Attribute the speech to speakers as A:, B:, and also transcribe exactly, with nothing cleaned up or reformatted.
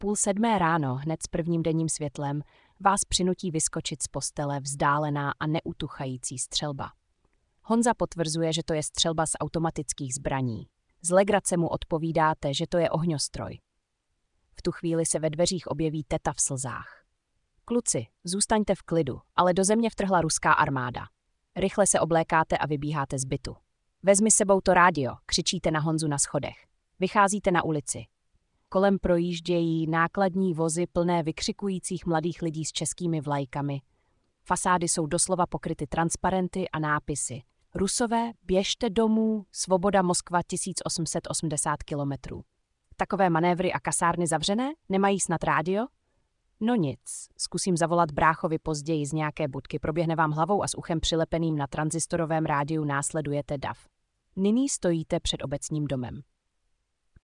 A: půl sedmé ráno, hned s prvním denním světlem, vás přinutí vyskočit z postele vzdálená a neutuchající střelba. Honza potvrzuje, že to je střelba z automatických zbraní. Z legrace mu odpovídáte, že to je ohňostroj. V tu chvíli se ve dveřích objeví teta v slzách. Kluci, zůstaňte v klidu, ale do země vtrhla ruská armáda. Rychle se oblékáte a vybíháte z bytu. Vezmi sebou to rádio, křičíte na Honzu na schodech. Vycházíte na ulici. Kolem projíždějí nákladní vozy plné vykřikujících mladých lidí s českými vlajkami. Fasády jsou doslova pokryty transparenty a nápisy. Rusové, běžte domů, svoboda Moskva tisíc osm set osmdesát kilometrů. Takové manévry a kasárny zavřené? Nemají snad rádio? No nic, zkusím zavolat bráchovi později z nějaké budky, proběhne vám hlavou a s uchem přilepeným na tranzistorovém rádiu následujete dav. Nyní stojíte před obecním domem.